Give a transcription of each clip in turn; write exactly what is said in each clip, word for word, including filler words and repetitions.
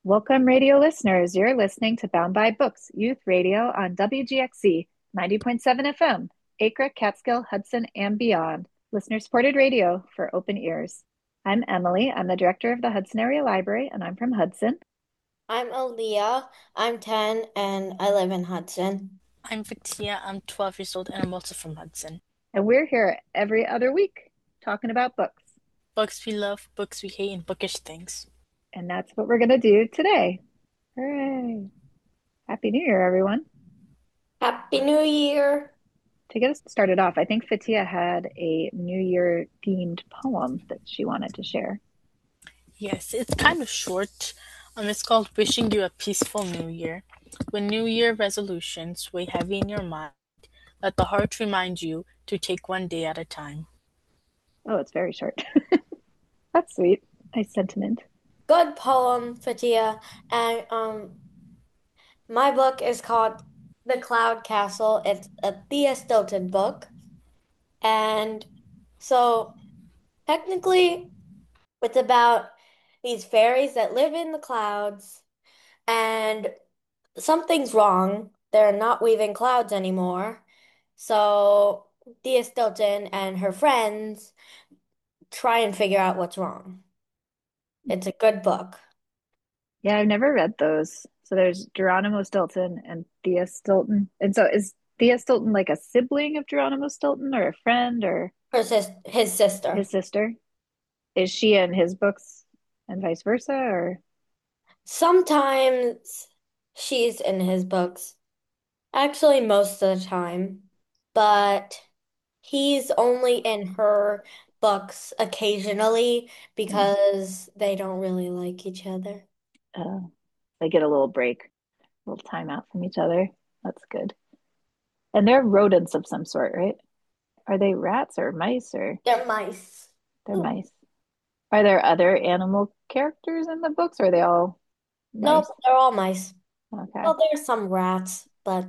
Welcome, radio listeners. You're listening to Bound by Books, youth radio on W G X C ninety point seven F M, Acre, Catskill, Hudson, and beyond. Listener supported radio for open ears. I'm Emily. I'm the director of the Hudson Area Library, and I'm from Hudson. I'm Aaliyah. I'm ten and I live in Hudson. I'm Victia. I'm twelve years old and I'm also from Hudson. And we're here every other week talking about books. Books we love, books we hate, and bookish things. And that's what we're going to do today. Hooray! Happy New Year, everyone. Happy New Year. To get us started off, I think Fatia had a New Year themed poem that she wanted to share. Yes, it's kind of short. Um, it's called Wishing You a Peaceful New Year. When New Year resolutions weigh heavy in your mind, let the heart remind you to take one day at a time. Oh, it's very short. That's sweet. Nice sentiment. Good poem, Fatia. And um my book is called The Cloud Castle. It's a Thea Stilton book. And so technically it's about these fairies that live in the clouds and something's wrong. They're not weaving clouds anymore. So Thea Stilton and her friends try and figure out what's wrong. It's a good book. Yeah, I've never read those. So there's Geronimo Stilton and Thea Stilton. And so is Thea Stilton like a sibling of Geronimo Stilton or a friend or Her sis his sister. his sister? Is she in his books and vice versa or Sometimes she's in his books. Actually, most of the time. But he's only in her books occasionally hmm, because they don't really like each other. uh, they get a little break, a little time out from each other? That's good. And they're rodents of some sort, right? Are they rats or mice or They're mice. they're mice? Are there other animal characters in the books or are they all Nope, mice? they're all mice. Okay. Well, there's some rats, but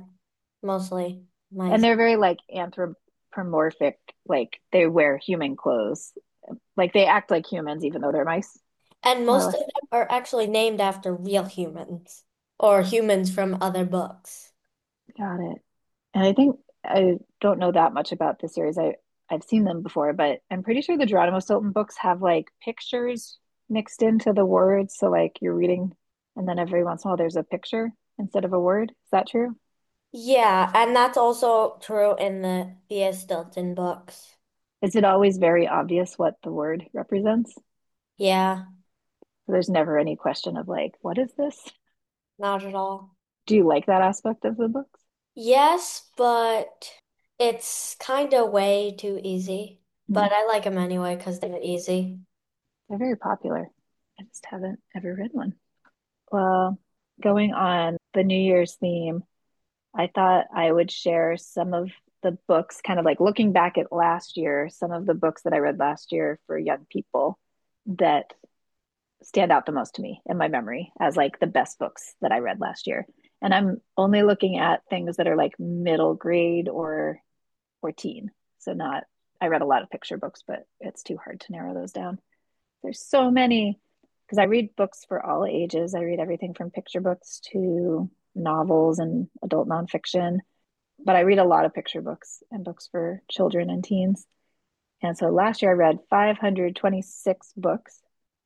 mostly And mice. they're very like anthropomorphic, like they wear human clothes. Like they act like humans even though they're mice, And more or most of less. them are actually named after real humans or humans from other books. Got it. And I think I don't know that much about the series. I I've seen them before, but I'm pretty sure the Geronimo Stilton books have like pictures mixed into the words. So like you're reading and then every once in a while there's a picture instead of a word. Is that true? Yeah, and that's also true in the Thea Stilton books. Is it always very obvious what the word represents? Yeah, So there's never any question of like, what is this? not at all. Do you like that aspect of the books? Yes, but it's kind of way too easy. Hmm. But I like them anyway because they're easy. They're very popular. I just haven't ever read one. Well, going on the New Year's theme, I thought I would share some of the books, kind of like looking back at last year, some of the books that I read last year for young people that stand out the most to me in my memory as like the best books that I read last year. And I'm only looking at things that are like middle grade or or teen. So not I read a lot of picture books, but it's too hard to narrow those down. There's so many because I read books for all ages. I read everything from picture books to novels and adult nonfiction, but I read a lot of picture books and books for children and teens. And so last year I read five hundred twenty-six books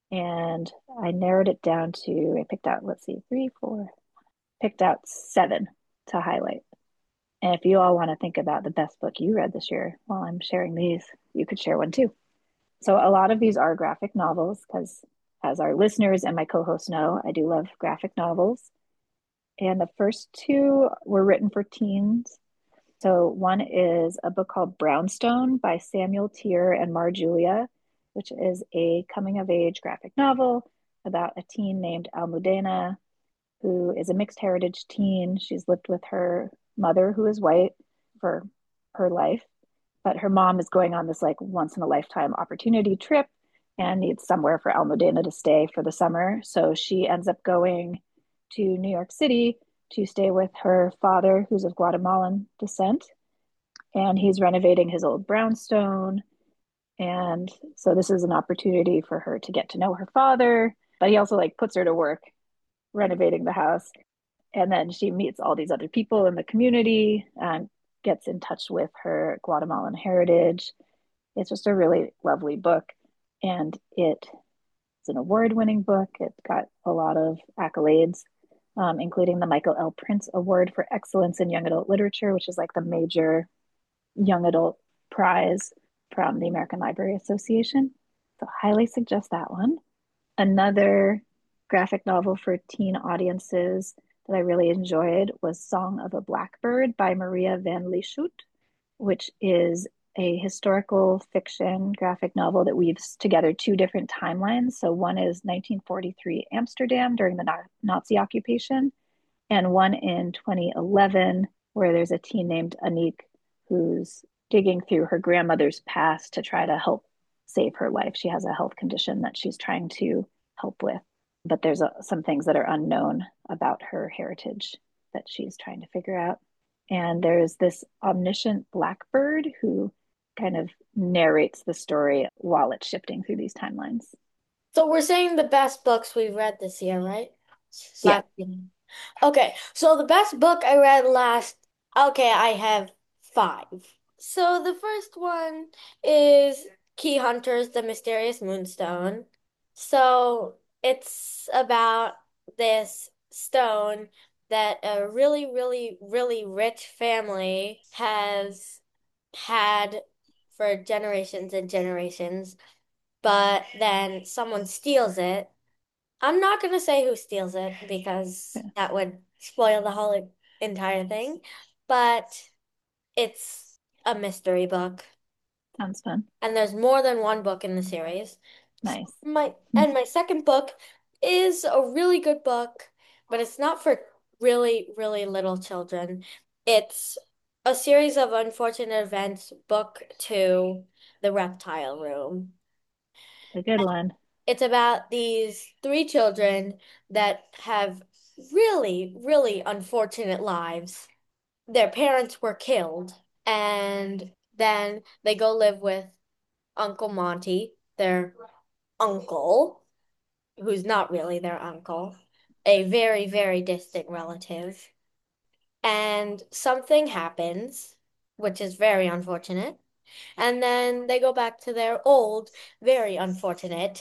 and I narrowed it down to, I picked out, let's see, three, four, picked out seven to highlight. And if you all want to think about the best book you read this year while I'm sharing these, you could share one too. So a lot of these are graphic novels because, as our listeners and my co hosts know, I do love graphic novels. And the first two were written for teens. So one is a book called Brownstone by Samuel Tier and Mar Julia, which is a coming of age graphic novel about a teen named Almudena, who is a mixed heritage teen. She's lived with her mother, who is white, for her life, but her mom is going on this like once in a lifetime opportunity trip and needs somewhere for Almudena to stay for the summer. So she ends up going to New York City to stay with her father, who's of Guatemalan descent. And he's renovating his old brownstone. And so this is an opportunity for her to get to know her father, but he also like puts her to work renovating the house. And then she meets all these other people in the community and gets in touch with her Guatemalan heritage. It's just a really lovely book. And it's an award winning book. It got a lot of accolades, um, including the Michael L. Prince Award for Excellence in Young Adult Literature, which is like the major young adult prize from the American Library Association. So, highly suggest that one. Another graphic novel for teen audiences that I really enjoyed was Song of a Blackbird by Maria van Lieshout, which is a historical fiction graphic novel that weaves together two different timelines. So one is nineteen forty-three Amsterdam during the Nazi occupation, and one in twenty eleven, where there's a teen named Aniek who's digging through her grandmother's past to try to help save her life. She has a health condition that she's trying to help with, but there's a, some things that are unknown about her heritage that she's trying to figure out. And there's this omniscient blackbird who kind of narrates the story while it's shifting through these timelines. So we're saying the best books we've read this year, right? Yeah. Okay, so the best book I read last, okay, I have five. So the first one is Key Hunters, The Mysterious Moonstone. So it's about this stone that a really, really, really rich family has had for generations and generations, but then someone steals it. I'm not gonna say who steals it because Yeah. that would spoil the whole entire thing, but it's a mystery book. Sounds fun. And there's more than one book in the series. Nice. My and my second book is a really good book, but it's not for really, really little children. It's a series of unfortunate events, book two, The Reptile Room. A good one. It's about these three children that have really, really unfortunate lives. Their parents were killed, and then they go live with Uncle Monty, their uncle, who's not really their uncle, a very, very distant relative. And something happens, which is very unfortunate. And then they go back to their old, very unfortunate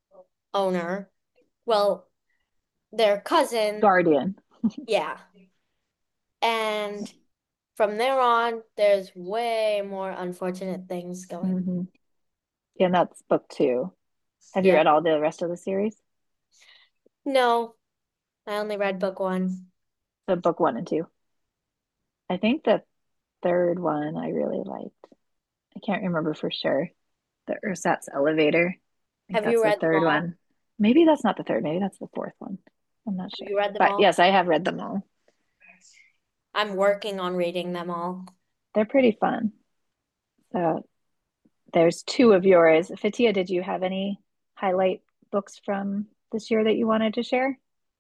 owner. Well, their cousin, Guardian. yeah. And from there on, there's way more unfortunate things going. Mm-hmm. Yeah, and that's book two. Have you Yeah. read all the rest of the series? No, I only read book one. So book one and two. I think the third one I really liked. I can't remember for sure. The Ersatz Elevator. I think Have that's you the read them third all? one. Maybe that's not the third. Maybe that's the fourth one. I'm not Have sure. you read them But all? yes, I have read them all. I'm working on reading them all. They're pretty fun. So there's two of yours. Fatia, did you have any highlight books from this year that you wanted to share?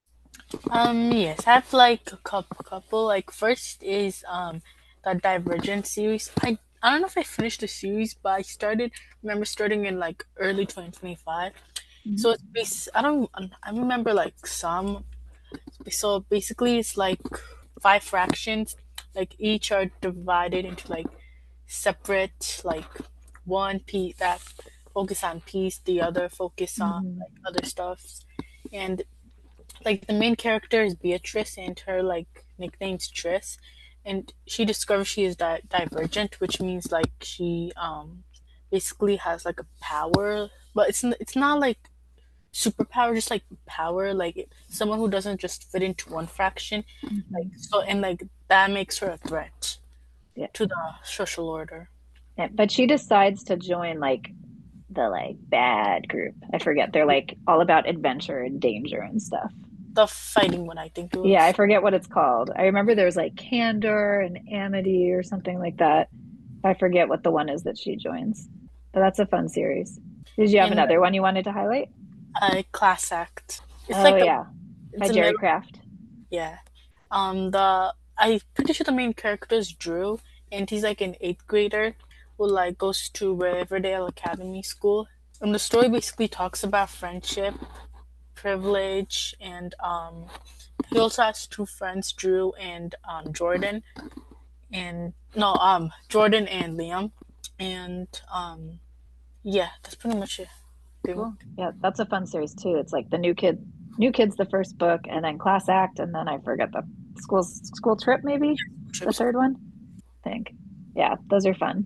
Um, yes, I have like a couple, couple. Like first is um the Divergent series. I I don't know if I finished the series, but I started. Remember starting in like early twenty twenty-five. Mhm. So it's bas- I don't I remember like some. So basically, it's like five fractions. Like each are divided into like separate like one piece that focus on peace, the other focus on Mhm. like other stuff, and like the main character is Beatrice and her like nickname's Triss, and she discovers she is di- divergent, which means like she um basically has like a power, but it's n- it's not like superpower, just like power, like someone who doesn't just fit into one fraction, like Mhm. so, and like that makes her a threat Yeah. to the social order. Yeah. But she decides to join like the like bad group. I forget. They're like all about adventure and danger and stuff. The fighting one, I think it Yeah, I was. forget what it's called. I remember there's like Candor and Amity or something like that. I forget what the one is that she joins. But that's a fun series. Did you have And another one you wanted to highlight? uh, Class Act. It's Oh like a yeah, by it's a Jerry middle. Craft. Yeah. Um, the I'm pretty sure the main character is Drew, and he's like an eighth grader who like goes to Riverdale Academy School. And the story basically talks about friendship, privilege, and um, he also has two friends, Drew and um, Jordan, and no, um, Jordan and Liam, and um, yeah, that's pretty much it. I think. Cool. Yeah, that's a fun series too. It's like the new kid, new kids, the first book, and then Class Act, and then I forget the school school trip, maybe the Trips. third one. I think. Yeah, those are fun.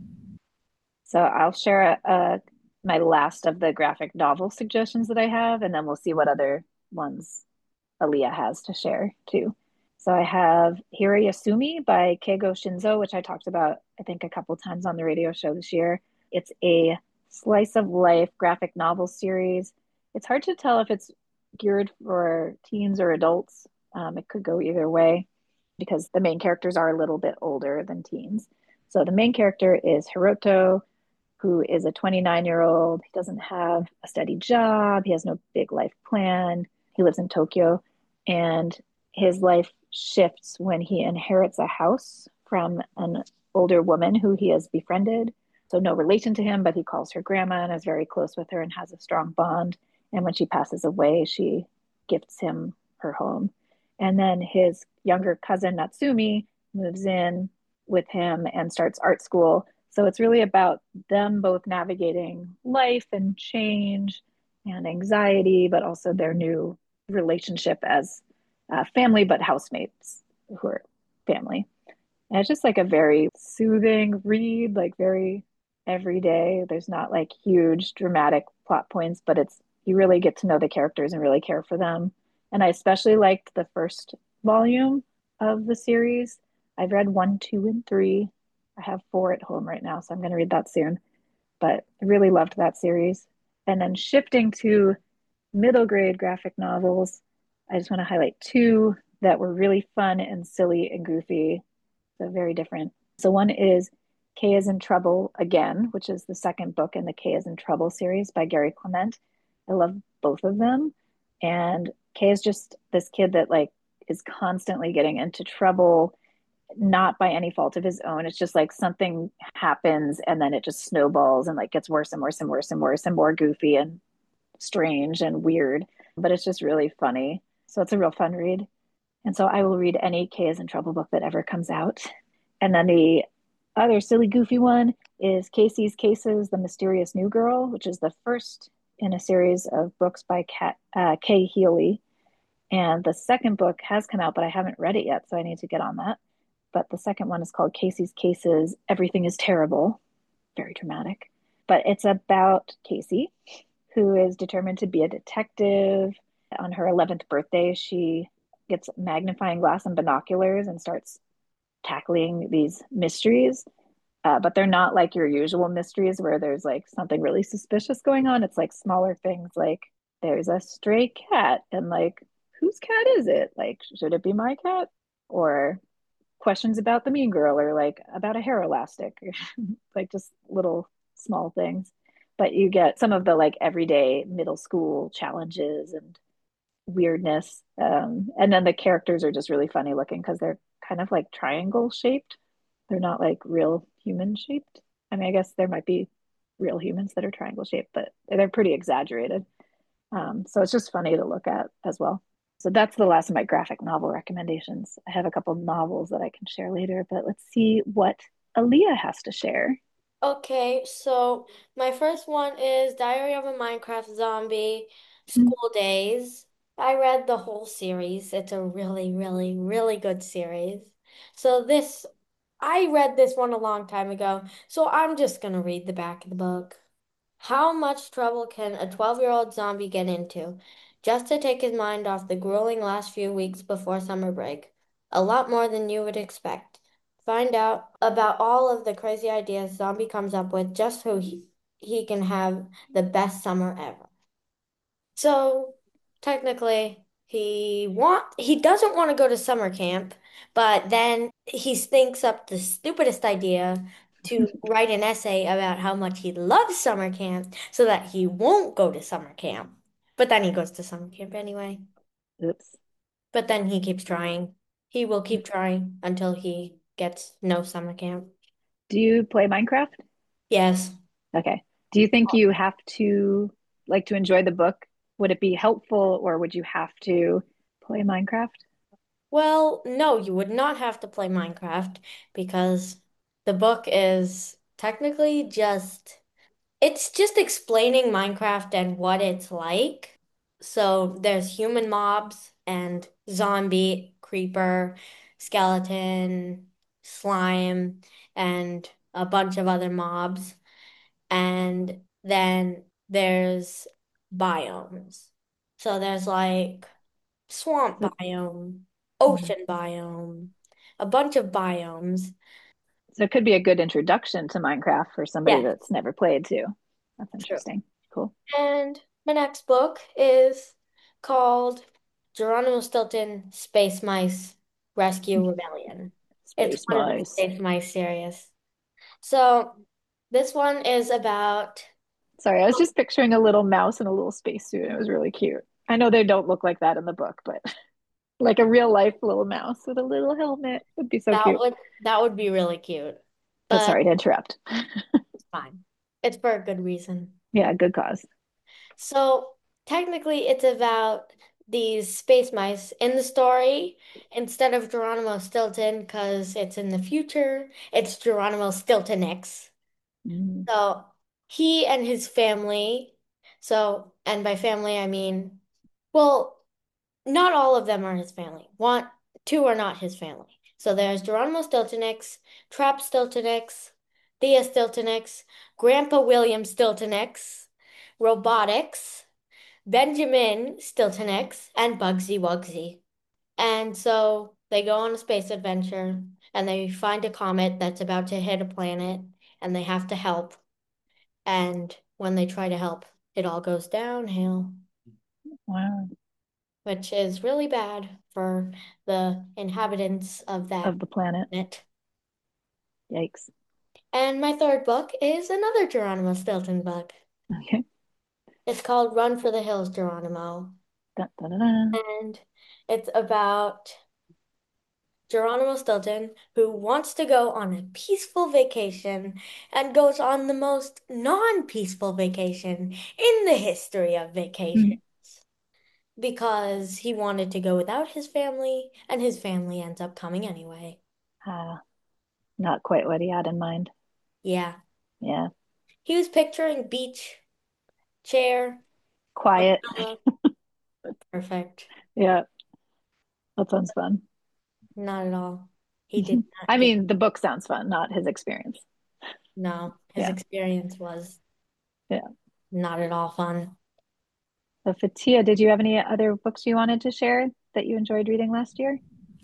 So I'll share a, a my last of the graphic novel suggestions that I have, and then we'll see what other ones Aaliyah has to share too. So I have Hirayasumi by Keigo Shinzo, which I talked about, I think, a couple times on the radio show this year. It's a slice of life graphic novel series. It's hard to tell if it's geared for teens or adults. Um, it could go either way because the main characters are a little bit older than teens. So the main character is Hiroto, who is a twenty-nine year old. He doesn't have a steady job, he has no big life plan. He lives in Tokyo, and his life shifts when he inherits a house from an older woman who he has befriended. So, no relation to him, but he calls her grandma and is very close with her and has a strong bond. And when she passes away, she gifts him her home. And then his younger cousin, Natsumi, moves in with him and starts art school. So it's really about them both navigating life and change and anxiety, but also their new relationship as uh, family, but housemates who are family. And it's just like a very soothing read, like very everyday. There's not like huge dramatic plot points, but it's you really get to know the characters and really care for them. And I especially liked the first volume of the series. I've read one, two, and three. I have four at home right now, so I'm going to read that soon. But I really loved that series. And then shifting to middle grade graphic novels, I just want to highlight two that were really fun and silly and goofy. So very different. So one is K is in Trouble Again, which is the second book in the K is in Trouble series by Gary Clement. I love both of them. And K is just this kid that like is constantly getting into trouble, not by any fault of his own. It's just like something happens and then it just snowballs and like gets worse and worse and worse and worse and more goofy and strange and weird. But it's just really funny. So it's a real fun read. And so I will read any K is in Trouble book that ever comes out. And then the other silly, goofy one is Casey's Cases, The Mysterious New Girl, which is the first in a series of books by Kat, uh, Kay Healy. And the second book has come out, but I haven't read it yet, so I need to get on that. But the second one is called Casey's Cases, Everything is Terrible. Very dramatic. But it's about Casey, who is determined to be a detective. On her eleventh birthday, she gets magnifying glass and binoculars and starts tackling these mysteries. Uh, but they're not like your usual mysteries where there's like something really suspicious going on. It's like smaller things like there's a stray cat and like whose cat is it? Like, should it be my cat? Or questions about the mean girl or like about a hair elastic, like just little small things. But you get some of the like everyday middle school challenges and weirdness. Um, and then the characters are just really funny looking because they're kind of like triangle shaped. They're not like real human shaped. I mean, I guess there might be real humans that are triangle shaped, but they're pretty exaggerated. Um, so it's just funny to look at as well. So that's the last of my graphic novel recommendations. I have a couple novels that I can share later, but let's see what Aaliyah has to share. Okay, so my first one is Diary of a Minecraft Zombie, School Days. I read the whole series. It's a really, really, really good series. So this, I read this one a long time ago, so I'm just gonna read the back of the book. How much trouble can a twelve-year-old zombie get into? Just to take his mind off the grueling last few weeks before summer break. A lot more than you would expect. Find out about all of the crazy ideas Zombie comes up with just so he, he can have the best summer ever. So technically, he want he doesn't want to go to summer camp, but then he thinks up the stupidest idea to write an essay about how much he loves summer camp so that he won't go to summer camp. But then he goes to summer camp anyway. Oops. But then he keeps trying. He will keep trying until he gets no summer camp. Do you play Minecraft? Yes. Okay. Do you think you have to like to enjoy the book? would it be helpful or would you have to play Minecraft? Well, no, you would not have to play Minecraft because the book is technically just it's just explaining Minecraft and what it's like. So there's human mobs and zombie, creeper, skeleton, slime, and a bunch of other mobs. And then there's biomes. So there's like swamp So, biome, mhm. ocean biome, a bunch of biomes. So it could be a good introduction to Minecraft for somebody Yeah, that's never played too. That's true. interesting. Cool. And my next book is called Geronimo Stilton Space Mice Rescue Rebellion. It's Space one of the Mice. Space Mice series. So this one is about, Sorry, I was just picturing a little mouse in a little spacesuit. It was really cute. I know they don't look like that in the book, but like a real life little mouse with a little helmet would be so that cute. would that would be really cute, But but sorry to interrupt. it's fine. It's for a good reason. Yeah, good cause. So technically, it's about these space mice in the story. Instead of Geronimo Stilton, because it's in the future, it's Geronimo Stilton X. Mm. So he and his family, so, and by family, I mean, well, not all of them are his family. One, two are not his family. So there's Geronimo Stiltonix, Trap Stiltonix, Thea Stiltonix, Grandpa William Stiltonix, Robotics, Benjamin Stiltonix, and Bugsy Wugsy. And so they go on a space adventure and they find a comet that's about to hit a planet and they have to help. And when they try to help, it all goes downhill, Wow. which is really bad for the inhabitants of that Of the planet. planet. Yikes. And my third book is another Geronimo Stilton book. Okay. It's called Run for the Hills, Geronimo. Dun, dun, dun, dun. And it's about Geronimo Stilton, who wants to go on a peaceful vacation and goes on the most non-peaceful vacation in the history of vacation Mm. because he wanted to go without his family, and his family ends up coming anyway. Ah, not quite what he had in mind. Yeah. Yeah. He was picturing beach, chair, Quiet. umbrella. Perfect. Yeah, that sounds fun. Not at all. He did not I get, mean, the book sounds fun, not his experience. no, his Yeah. experience was Yeah. not at all fun. So, Fatia, did you have any other books you wanted to share that you enjoyed reading last year?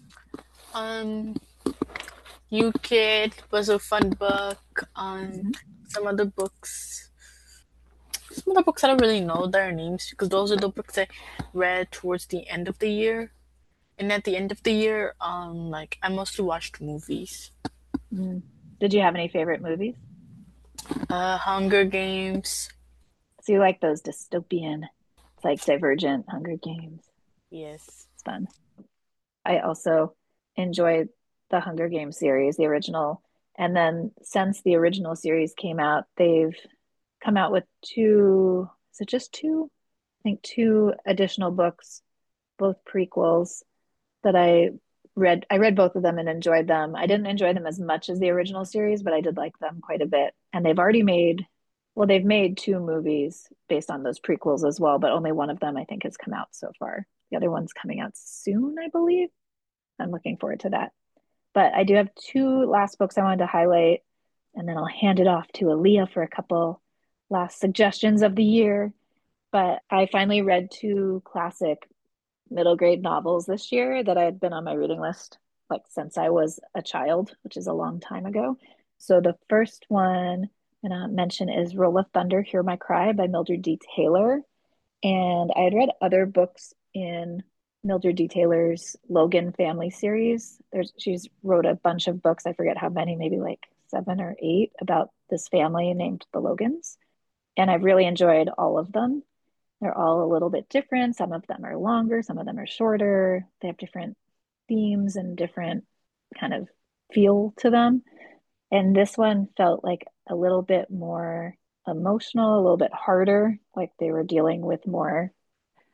Um, New Kid was a fun book. Um, Mhm. some other books, some other books I don't really know their names because those are the books I read towards the end of the year. And at the end of the year, um, like I mostly watched movies. Mm. Did you have any favorite movies? Uh, Hunger Games. So you like those dystopian, it's like Divergent, Hunger Games. Yes. It's fun. I also enjoyed the Hunger Games series, the original. And then since the original series came out, they've come out with two, is it just two? I think two additional books, both prequels that I read. I read both of them and enjoyed them. I didn't enjoy them as much as the original series, but I did like them quite a bit. And they've already made, well, they've made two movies based on those prequels as well, but only one of them I think has come out so far. The other one's coming out soon, I believe. I'm looking forward to that. But I do have two last books I wanted to highlight, and then I'll hand it off to Aaliyah for a couple last suggestions of the year. But I finally read two classic middle grade novels this year that I had been on my reading list like since I was a child, which is a long time ago. So the first one I'm gonna mention is Roll of Thunder, Hear My Cry by Mildred D. Taylor. And I had read other books in Mildred D. Taylor's Logan family series. There's she's wrote a bunch of books, I forget how many, maybe like seven or eight about this family named the Logans. And I've really enjoyed all of them. They're all a little bit different. Some of them are longer, some of them are shorter. They have different themes and different kind of feel to them. And this one felt like a little bit more emotional, a little bit harder, like they were dealing with more.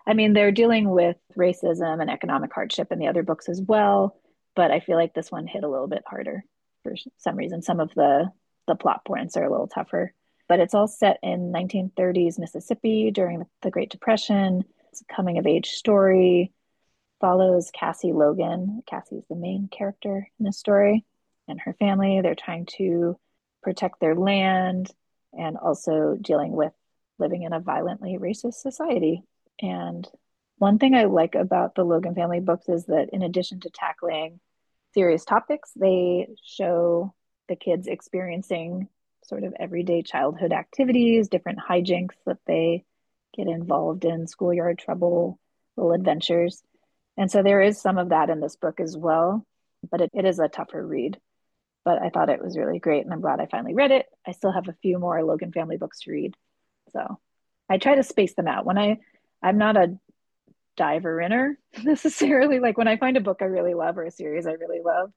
I mean, they're dealing with racism and economic hardship in the other books as well, but I feel like this one hit a little bit harder for some reason. Some of the the plot points are a little tougher, but it's all set in nineteen thirties Mississippi during the Great Depression. It's a coming of age story, follows Cassie Logan. Cassie's the main character in this story, and her family. They're trying to protect their land and also dealing with living in a violently racist society. And one thing I like about the Logan family books is that in addition to tackling serious topics, they show the kids experiencing sort of everyday childhood activities, different hijinks that they get involved in, schoolyard trouble, little adventures. And so there is some of that in this book as well, but it, it is a tougher read. But I thought it was really great, and I'm glad I finally read it. I still have a few more Logan family books to read. So I try to space them out. When I, I'm not a diver inner necessarily. Like when I find a book I really love or a series I really love,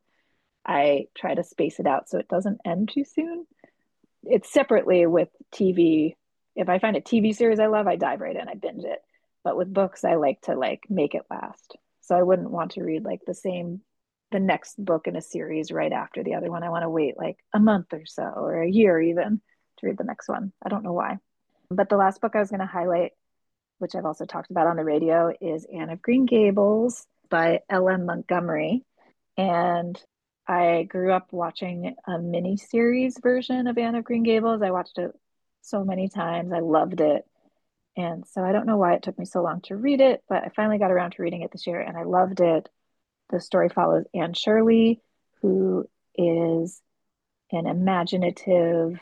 I try to space it out so it doesn't end too soon. It's separately with T V. If I find a T V series I love, I dive right in, I binge it. But with books, I like to like make it last. So I wouldn't want to read like the same the next book in a series right after the other one. I want to wait like a month or so or a year even to read the next one. I don't know why. But the last book I was going to highlight, which I've also talked about on the radio, is Anne of Green Gables by L M. Montgomery. And I grew up watching a mini series version of Anne of Green Gables. I watched it so many times. I loved it. And so I don't know why it took me so long to read it, but I finally got around to reading it this year and I loved it. The story follows Anne Shirley, who is an imaginative,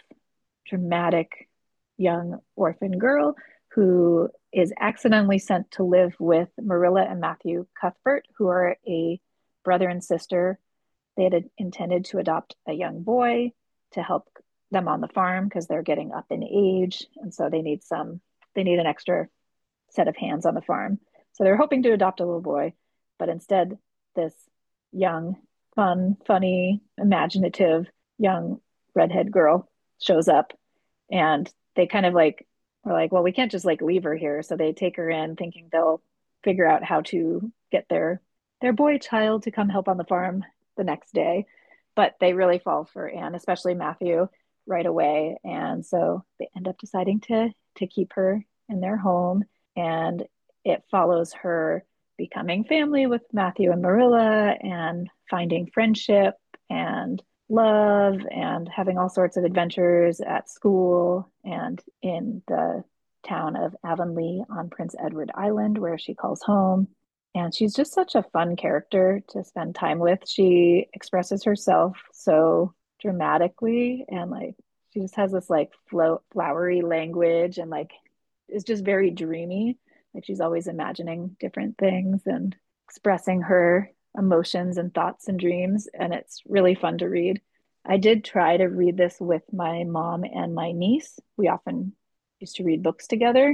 dramatic young orphan girl who is accidentally sent to live with Marilla and Matthew Cuthbert, who are a brother and sister. They had intended to adopt a young boy to help them on the farm because they're getting up in age. And so they need some, they need an extra set of hands on the farm. So they're hoping to adopt a little boy, but instead, this young, fun, funny, imaginative young redhead girl shows up and they kind of like are like, well, we can't just like leave her here. So they take her in thinking they'll figure out how to get their their boy child to come help on the farm the next day. But they really fall for Anne, especially Matthew, right away. And so they end up deciding to to keep her in their home. And it follows her becoming family with Matthew and Marilla and finding friendship and love and having all sorts of adventures at school and in the town of Avonlea on Prince Edward Island, where she calls home. And she's just such a fun character to spend time with. She expresses herself so dramatically and like she just has this like flow flowery language and like is just very dreamy. Like she's always imagining different things and expressing her emotions and thoughts and dreams. And it's really fun to read. I did try to read this with my mom and my niece. We often used to read books together.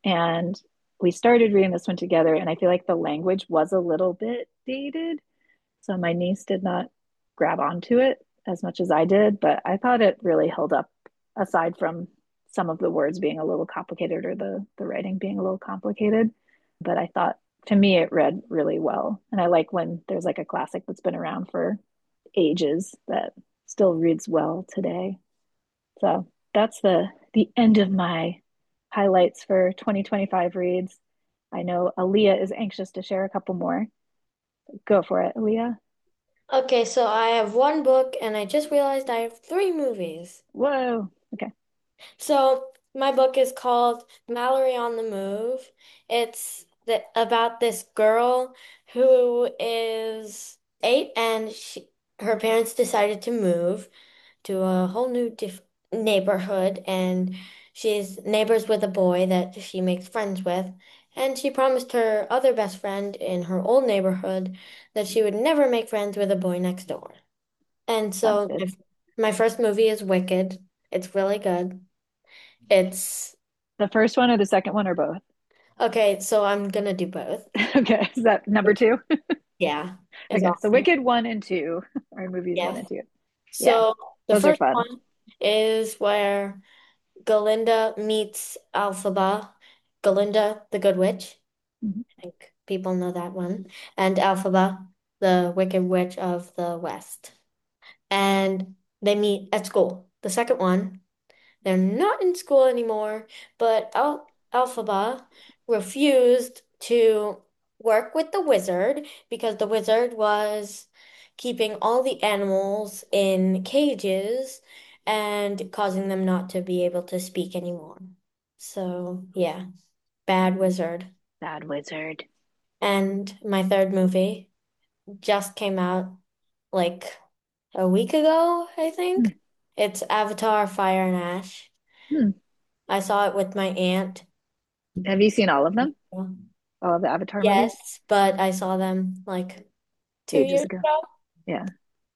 And we started reading this one together. And I feel like the language was a little bit dated. So my niece did not grab onto it as much as I did. But I thought it really held up aside from some of the words being a little complicated or the the writing being a little complicated. But I thought to me it read really well. And I like when there's like a classic that's been around for ages that still reads well today. So that's the the end of my highlights for twenty twenty-five reads. I know Aaliyah is anxious to share a couple more. Go for it, Aaliyah. Okay, so I have one book and I just realized I have three movies. Whoa. Okay. So my book is called Mallory on the Move. It's the, about this girl who is eight and she, her parents decided to move to a whole new diff neighborhood and she's neighbors with a boy that she makes friends with. And she promised her other best friend in her old neighborhood that she would never make friends with a boy next door. And Sounds so good. my, my first movie is Wicked. It's really good. It's The first one or the second one or both? okay, so I'm gonna do both. Okay. Is that number two? Yeah, it's Okay. So awesome. Wicked one and two are movies one Yes. and two. Yeah. So the Those are first fun. one is where Galinda meets Alphaba, Galinda the Good Witch. Mhm. I think people know that one. And Elphaba, the Wicked Witch of the West. And they meet at school. The second one, they're not in school anymore, but Al Elphaba refused to work with the wizard because the wizard was keeping all the animals in cages and causing them not to be able to speak anymore. So, yeah, bad wizard. Bad wizard. And my third movie just came out like a week ago, I Hmm. think. It's Avatar Fire and Ash. Hmm. I saw it with my aunt. Have you seen all of them? All of the Avatar movies? Yes, but I saw them like two Ages years ago. ago. Yeah.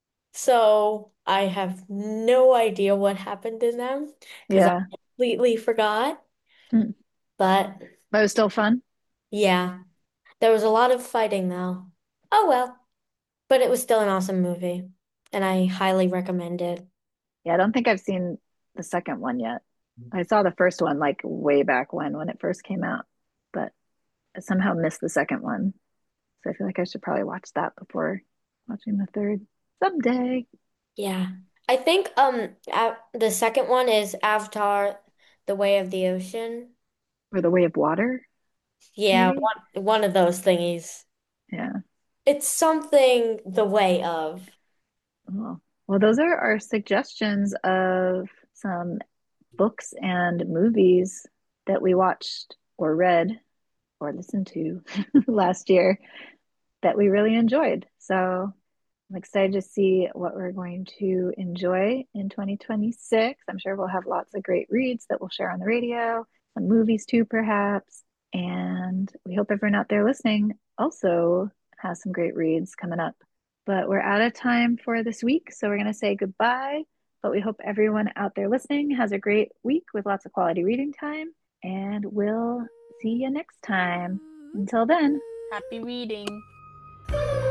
So I have no idea what happened in them because I Yeah. completely forgot. Hmm. But But it was still fun. yeah, there was a lot of fighting though. Oh well, but it was still an awesome movie, and I highly recommend it. Yeah, I don't think I've seen the second one yet. I saw the first one like way back when when it first came out, but I somehow missed the second one. So I feel like I should probably watch that before watching the third someday. Yeah. I think um a the second one is Avatar, The Way of the Ocean. Or The Way of Water, Yeah, maybe? one one of those thingies. Yeah. It's something the way of. Oh. Well, those are our suggestions of some books and movies that we watched or read or listened to last year that we really enjoyed. So I'm excited to see what we're going to enjoy in twenty twenty-six. I'm sure we'll have lots of great reads that we'll share on the radio, some movies too, perhaps. And we hope everyone out there listening also has some great reads coming up. But we're out of time for this week. So we're going to say goodbye. But we hope everyone out there listening has a great week with lots of quality reading time. And we'll see you next time. Until then. Happy reading!